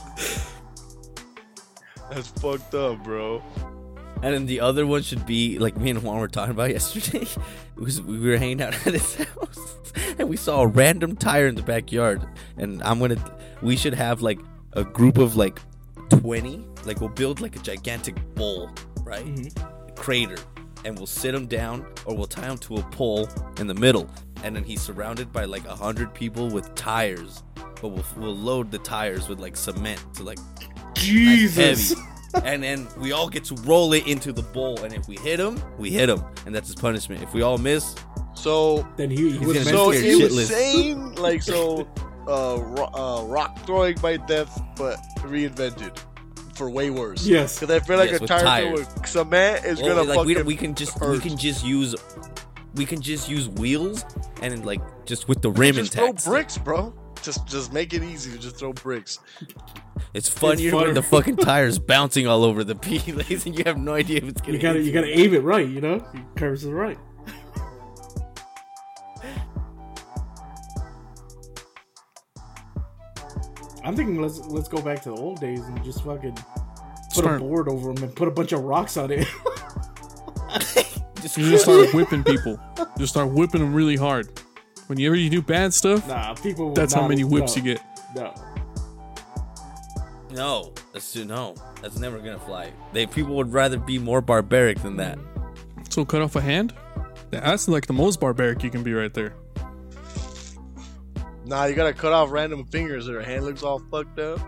That's fucked up, bro. And then the other one should be like me and Juan were talking about yesterday. It was, we were hanging out at his house and we saw a random tire in the backyard. And I'm gonna, we should have like a group of like twenty. Like we'll build like a gigantic bowl, right? Mm-hmm. A crater, and we'll sit him down or we'll tie him to a pole in the middle. And then he's surrounded by like a hundred people with tires. But we'll we'll load the tires with like cement to like Jesus. nice heavy. And then we all get to roll it into the bowl, and if we hit him, we hit him, and that's his punishment. If we all miss, So, Then he, he He's was gonna meant so to scared get- it was shitless. same, like, so, uh, ro- uh, rock throwing by death, but reinvented for way worse. Yes. Because I feel like Yes, a with tire tires. with cement is well, gonna like we, fucking. we can just hurt. we can just use we can just use wheels and then, like just with the rim just throw intact. bricks, bro. Just, just make it easy. Just throw bricks. It's funnier funner. when the fucking tires bouncing all over the place and you have no idea if it's gonna. You gotta, hit you gotta aim it right, you know? He curves it right. I'm thinking let's let's go back to the old days and just fucking put Start- a board over them and put a bunch of rocks on it. Just You just start whipping people. Just start whipping them really hard. Whenever you do bad stuff, Nah, people. will that's how not- many whips no, you get. No. no, that's no, that's never gonna fly. They people would rather be more barbaric than that. So cut off a hand? That's like the most barbaric you can be right there. Nah, you gotta cut off random fingers. Their hand looks all fucked up.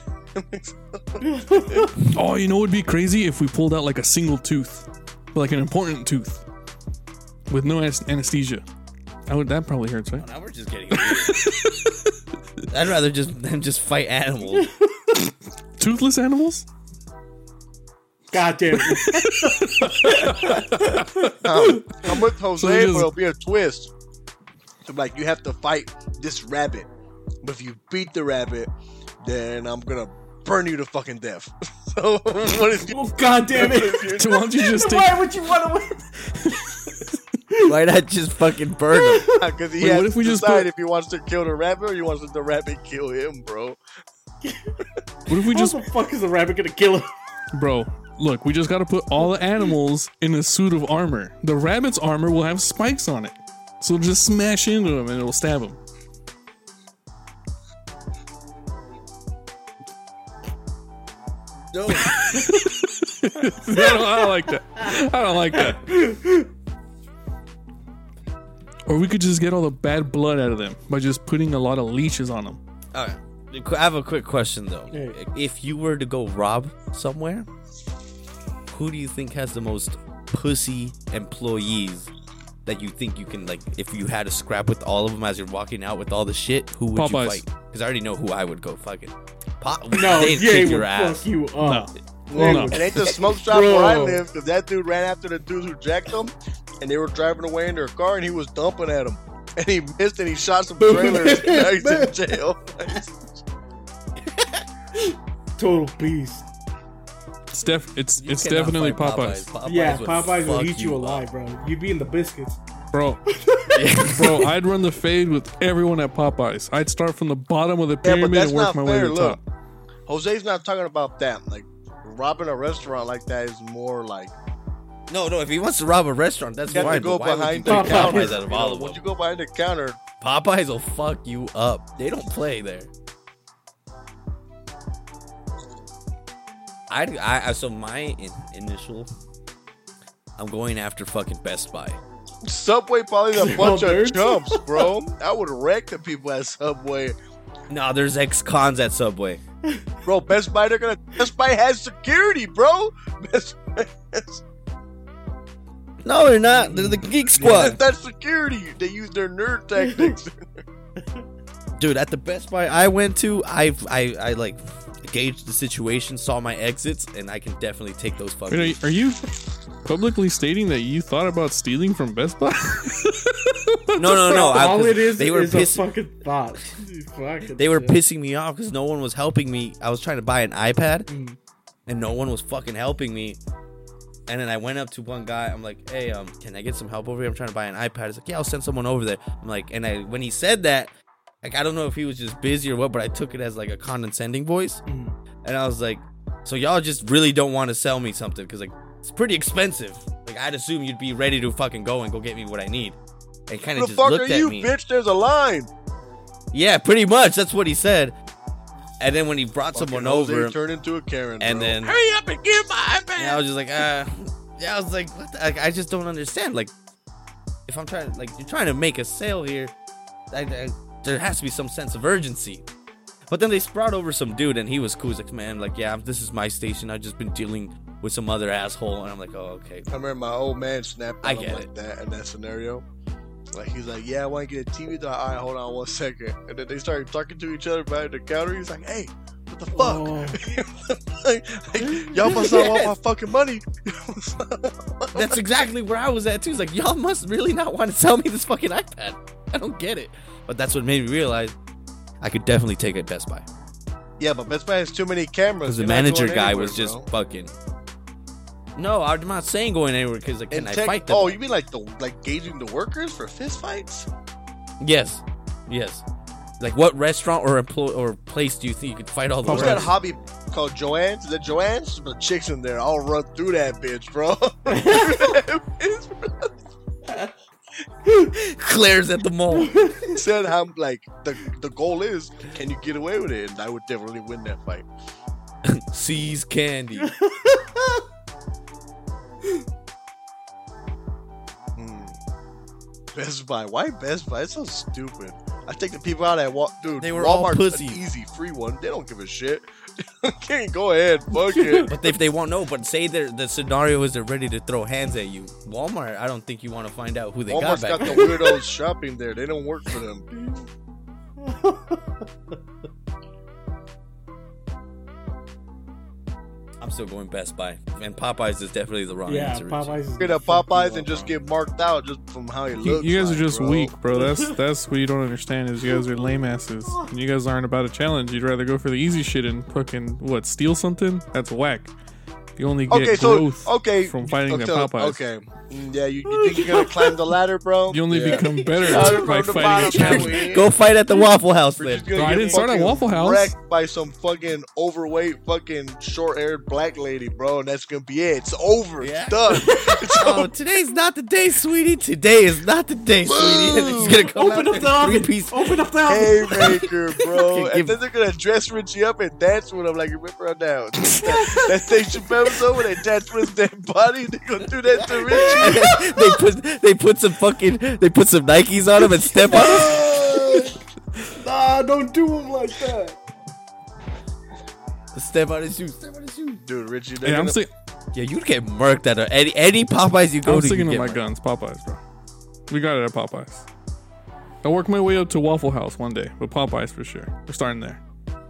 Oh, you know what would be crazy if we pulled out like a single tooth, like an important tooth, with no as- anesthesia. I would, that probably hurts, right? Now we're just getting weird. I'd rather just than just fight animals. Toothless animals? God damn it. Um, I'm with Jose, So you just- but it'll be a twist. So, like, you have to fight this rabbit. But if you beat the rabbit, then I'm gonna burn you to fucking death. So, what is Oh, God damn it. So why don't you just take... Why would you want to win? Why not just fucking burn them? Because he Wait, has what if to we just decide put- if he wants to kill the rabbit or he wants the rabbit kill him, bro. What if we How just... the fuck is the rabbit gonna kill him? Bro, look, we just gotta put all the animals in a suit of armor. The rabbit's armor will have spikes on it. So just smash into him and it'll stab him. No. I, don't, I don't like that. I don't like that. Or we could just get all the bad blood out of them by just putting a lot of leeches on them. All right. I have a quick question though. Yeah. If you were to go rob somewhere, who do you think has the most pussy employees that you think you can, like, if you had to scrap with all of them as you're walking out with all the shit, who would Popeyes. you fight? Because I already know who I would go fucking. Pop- No, they'd yeah, kick he your would ass. fuck you up. No. Well, no. it ain't the smoke shop where I Bro. live, because that dude ran after the dudes who jacked him, and they were driving away in their car, and he was dumping at him. And he missed, and he shot some trailers, and now he's in jail. Total beast. It's, def- it's, You it's cannot definitely fight Popeyes. Popeyes. Yeah, would Popeyes will fuck eat you up. alive, bro. You'd be in the biscuits. Bro, bro, I'd run the fade with everyone at Popeyes. I'd start from the bottom of the Yeah, pyramid but that's and work not my way fair. to the Look, top. Jose's not talking about that. Like, robbing a restaurant like that is more like No, no. If he wants to rob a restaurant, that's you have to fine. go But why behind would the you pick counter. Popeyes out of You all know, of once them? you go behind the counter, Popeyes will fuck you up. They don't play there. I, I so my in, initial, I'm going after fucking Best Buy. Subway probably a bunch of nerds. chumps, bro. I would wreck the people at Subway. No, there's ex-cons at Subway. Bro, Best Buy, they're gonna. Best Buy has security, bro. Best Buy has, No, they're not. They're the Geek Squad. that's security. They use their nerd tactics. Dude, at the Best Buy I went to, I I I like gauged the situation, saw my exits, and I can definitely take those fucking. Wait, are, are you publicly stating that you thought about stealing from Best Buy? no, no, no. I, All 'cause it is they were is a pissing. fucking thought. Fucking They were shit. pissing me off because no one was helping me. I was trying to buy an iPad, Mm. and no one was fucking helping me. And then I went up to one guy. I'm like, hey, um, can I get some help over here? I'm trying to buy an iPad. He's like, yeah, I'll send someone over there. I'm like, and I when he said that, like, I don't know if he was just busy or what, but I took it as like a condescending voice. Mm. And I was like, so y'all just really don't want to sell me something because like it's pretty expensive. Like I'd assume you'd be ready to fucking go and go get me what I need. And kind Who of the just fuck looked are at you, me. bitch? There's a line. Yeah, pretty much. That's what he said. And then when he brought Fucking someone Jose over, turned into a Karen. and bro. then hurry up and give my iPad. and I was just like, uh, yeah, I was like, what the, like, I just don't understand. Like, if I'm trying, like, you're trying to make a sale here, I, I, there has to be some sense of urgency. But then they brought over some dude, and he was cool. He's like, man, like, yeah, this is my station. I've just been dealing with some other asshole, and I'm like, oh, okay. I remember my old man snapped I at him get like it. that in that scenario. Like he's like, yeah, I want to get a T V. All right, hold on one second. And then they started talking to each other behind the counter. He's like, hey, what the fuck? Oh. like, like, y'all must not want my fucking money. That's exactly where I was at too. It's like, y'all must really not want to sell me this fucking iPad. I don't get it. But that's what made me realize I could definitely take it at Best Buy. Yeah, but Best Buy has too many cameras. Because the You're not manager going guy anywhere, was just bro. fucking. No, I'm not saying going anywhere because like, can And I tech- fight them? Oh, you mean like the like gauging the workers for fist fights? Yes, yes. Like what restaurant or employ or place do you think you could fight all the What's that workers? hobby called? Joanne's? Is that Joanne's? There's some chicks in there. I'll run through that bitch, bro. Claire's at the mall. Said how like the the goal is, can you get away with it? And I would definitely win that fight. Sees candy. Hmm. Best Buy. Why Best Buy? It's so stupid. I think the people out at Wal- dude, They were all Walmart's pussy. an easy free one. They don't give a shit. Okay, go ahead, fuck it. But if they won't know, but say they're, the scenario is they're ready to throw hands at you. Walmart, I don't think you want to find out who they Walmart's got got back the there. weirdos shopping there. They don't work for them. I'm still going Best Buy. And Popeyes is definitely the wrong Yeah, answer. Richie. Popeyes is Get gonna at fuck you Popeyes up, and just bro. get marked out just from how he You, looks. you guys like, are just bro. weak, bro. That's that's what you don't understand is you guys are lame asses. And you guys aren't about a challenge. You'd rather go for the easy shit and fucking what steal something? That's whack. You only get Okay, so growth okay, from fighting okay, the Popeyes. Okay, Mm, yeah, you, you think you're gonna climb the ladder, bro? You only Yeah. become better Started by from the fighting a bottom, challenge. man. Go fight at the Waffle House We're then. just gonna Bro, I get didn't start at fucking Waffle House. Wrecked by some fucking overweight, fucking short-haired black lady, bro, and that's gonna be it. It's over. Yeah. It's done. It's Oh, over. today's not the day, sweetie. Today is not the day, sweetie. And it's gonna come Open out up the oven. three piece. Open up the oven. Haymaker, bro. Okay, And give- then they're gonna dress Richie up and dance with him like remember her now. that, that Dave Chappelle episode where they dance with his dead body. They gonna do that to Richie. they put they put some fucking they put some Nikes on him and step on him. Nah, don't do him like that. Step on his shoes. Step on his shoes. Dude, Richie. they're Hey, I'm gonna- sick. Yeah, you'd get murked at a, any any Popeyes you go I'm to. sticking you to get my murked. guns. Popeyes, bro. We got it at Popeyes. I'll work my way up to Waffle House one day, but Popeyes for sure. We're starting there.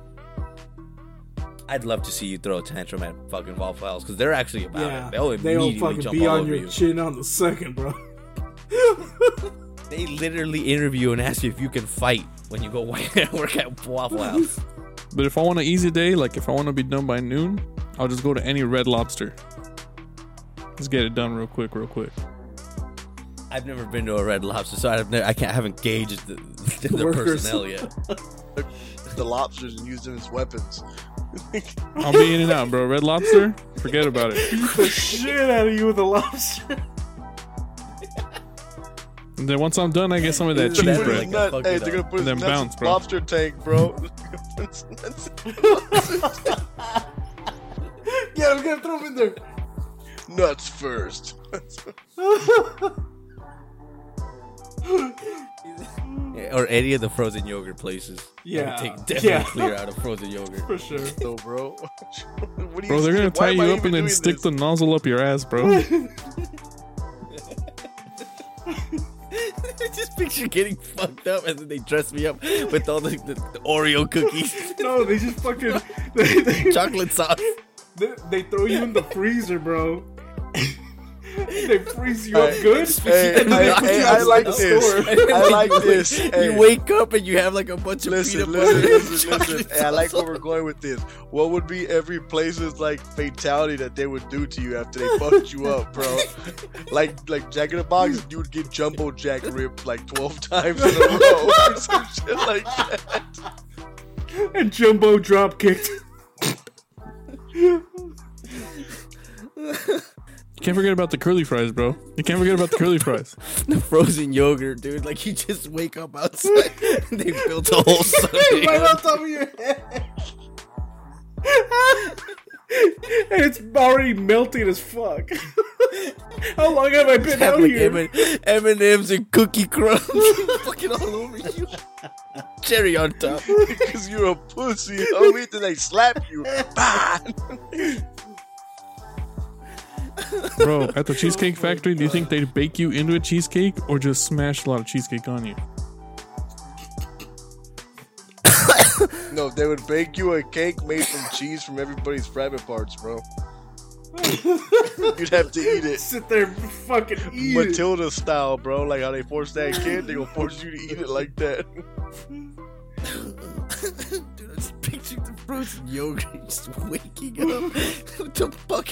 I'd love to see you throw a tantrum at fucking Waffle House because they're actually about Yeah, it. They'll they don't immediately fucking jump be all on over your you. chin on the second, bro. They literally interview you and ask you if you can fight when you go work at Waffle House. But if I want an easy day, like if I want to be done by noon, I'll just go to any Red Lobster. Let's get it done real quick, real quick. I've never been to a Red Lobster, so I've never, I can't I haven't gauged the, the Workers. personnel yet. the lobsters and use them as weapons. I'll be in and out, bro. Red Lobster, forget about it. Beat the shit out of you with a lobster. And then once I'm done, I get some of that It's cheese better, bread. like, Nut- fuck hey, it they're gonna up. put And then his nuts bounce, in bro. lobster tank, bro. Yeah, I'm gonna throw him in there. Nuts first. Or any of the frozen yogurt places. Yeah. Take definitely Yeah. clear out of frozen yogurt. For sure. So, bro. What do you Bro, they're gonna why tie am I you up even and then doing stick this? the nozzle up your ass, bro. Just picture getting fucked up and then they dress me up with all the, the, the Oreo cookies, No, they just fucking they, they, chocolate sauce. they, they throw you in the freezer, bro. They freeze you up Hey, good. hey, and then they I- put hey, you I outside like the this. store. I like this. You Hey. wake up and you have like a bunch of Listen, peanut listen, butter. and listen, listen. chocolate Hey, I like sauce. where we're going with this. What would be every place's like fatality that they would do to you after they fucked you up, bro? Like, like Jack in the Box, you would get jumbo jack ripped like twelve times in a row or some shit like that. And Jumbo drop kicked. You can't forget about the curly fries, bro. You can't forget about the curly fries. The frozen yogurt, dude. Like you just wake up outside and they built a whole Sunday. Right on top of your head. And it's already melting as fuck. How long have I been Have out like here? M and M's and cookie crumbs fucking all over you. Cherry on top. Because you're a pussy, homie. Then they slap you. Bah! Bro, at the Cheesecake Factory, do you think they'd bake you into a cheesecake or just smash a lot of cheesecake on you? No, they would bake you a cake made from cheese from everybody's private parts, bro. You'd have to eat it. Sit there and fucking eat it. Matilda style, bro. Like how they force that kid, they gonna force you to eat it like that. Dude, I just pictured the frozen yogurt just waking up. What the fuck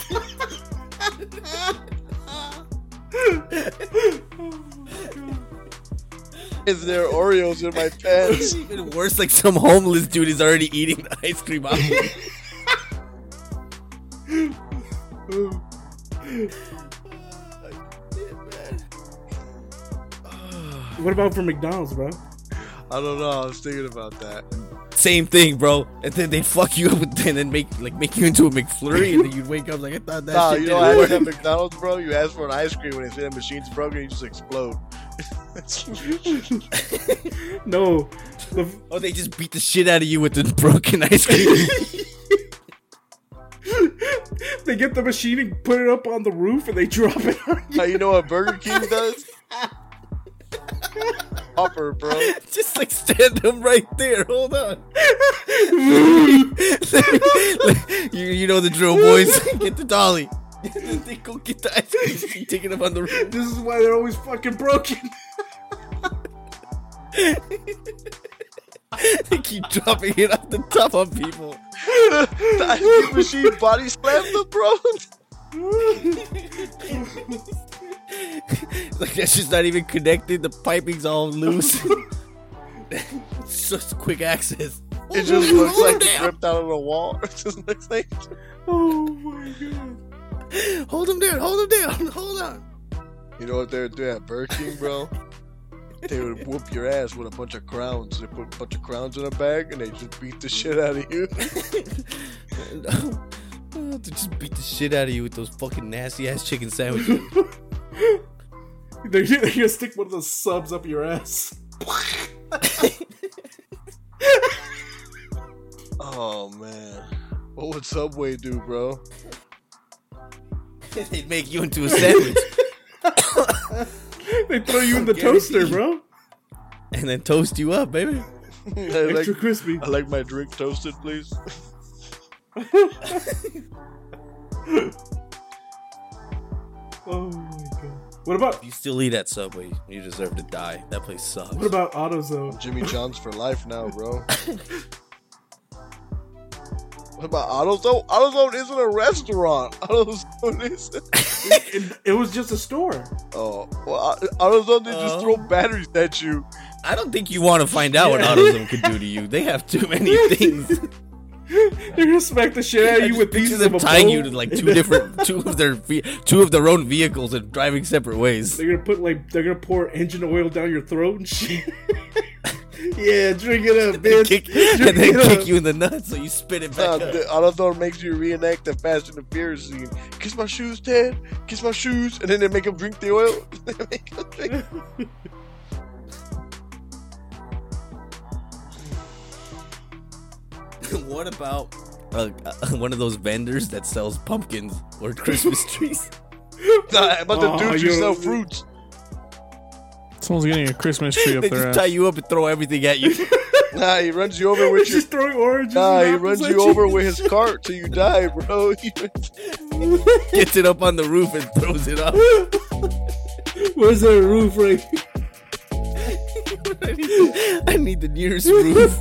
happened? Is there Oreos in my pants? Even worse, like some homeless dude is already eating the ice cream out. What about for McDonald's, bro? I don't know. I was thinking about that. Same thing, bro. And then they fuck you up with, and then make like make you into a McFlurry, and then you'd wake up like I thought that Nah, shit you didn't know what work. happens at McDonald's, bro? You ask for an ice cream when they say the machine's broken, you just explode. No. The, Oh, they just beat the shit out of you with the broken ice cream. they get the machine and put it up on the roof and they drop it on you. Now, you know what Burger King does? Hopper, bro. Just like stand them right there. Hold on. you, you know the drill, boys. Get the dolly. They go get the ice cream. Keep taking them on the roof. This is why they're always fucking broken. They keep dropping it off the top on people. The ice cream machine body slams them, bro. Like that's just not even connected. The piping's all loose. It's just quick access. It just looks like it's Damn. ripped out of the wall. It just looks like. Oh my god. Hold him down. Hold him down. Hold on. You know what they would do at Burger King, bro? They would whoop your ass with a bunch of crowns. They put a bunch of crowns in a bag and they just beat the shit out of you. To just beat the shit out of you with those fucking nasty ass chicken sandwiches. They're, they're gonna stick one of those subs up your ass. Oh man, what would Subway do, bro? They'd make you into a sandwich. They throw you in the toaster, bro. And then toast you up, baby. I like, Extra crispy. I like my drink toasted, please. Oh my god. What about If you still eat at Subway, you deserve to die. That place sucks. what about AutoZone? Jimmy John's for life now, bro. What about AutoZone? AutoZone isn't a restaurant. AutoZone is. It, it was just a store. Oh, well, AutoZone, they just Oh. throw batteries at you. I don't think you want to find out what Yeah. AutoZone could do to you. They have too many things. They're gonna smack the shit out I of you just with picture pieces them of a tying bow. you to like two different, two of their, ve- two of their own vehicles and driving separate ways. They're gonna put like they're gonna pour engine oil down your throat and shit. Yeah, drink it up, And bitch. kick, Drink and then it kick up. you in the nuts so you spit it Uh, back up. the AutoZone makes you reenact the Fast and the Furious scene. Kiss my shoes, Ted. Kiss my shoes, and then they make him drink the oil. They make him drink- What about uh, uh, one of those vendors that sells pumpkins or Christmas trees? Nah, about the Oh, dudes who you- sell fruits. Someone's getting a Christmas tree up They their just tie ass. you up and throw everything at you. Nah, he runs you over with your. Just throwing oranges. Nah, and he apples runs at you over with his cart till you die, bro. Gets it up on the roof and throws it up. Where's that roof, right? I, need, I need the nearest roof.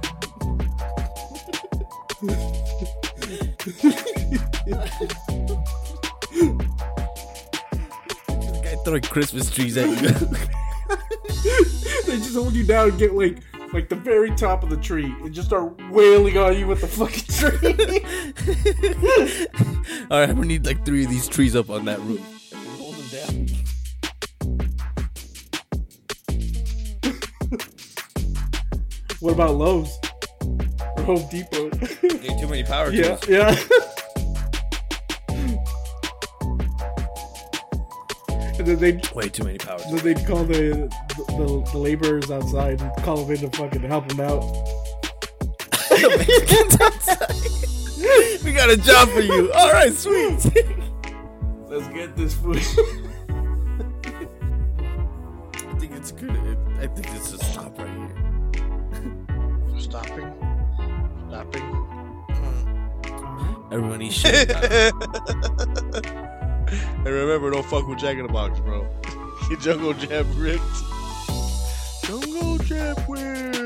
This guy throwing Christmas trees at you. They just hold you down and get like like the very top of the tree and just start wailing on you with the fucking tree. Alright, I'm gonna need like three of these trees up on that roof. Hold them down. What about Lowe's or Home Depot? Need too many power Yeah, tools. yeah. And then they Way too many power tools. then they'd call the, the the laborers outside and call them in to fucking help them out. We got a job for you. Alright, sweet. Let's get this food. I think it's good. I think it's a stop right here. Stopping. Stopping. Everyone eat shit. And remember, don't fuck with Jack in the Box, bro. Get Jungle Jam ripped. Jungle Jam whipped.